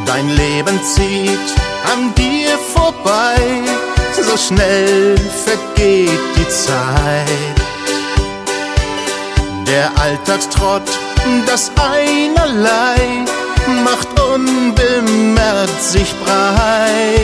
Dein Leben zieht an dir vorbei, so schnell vergeht die Zeit. Der Alltagstrott, das Einerlei, macht unbemerkt sich breit.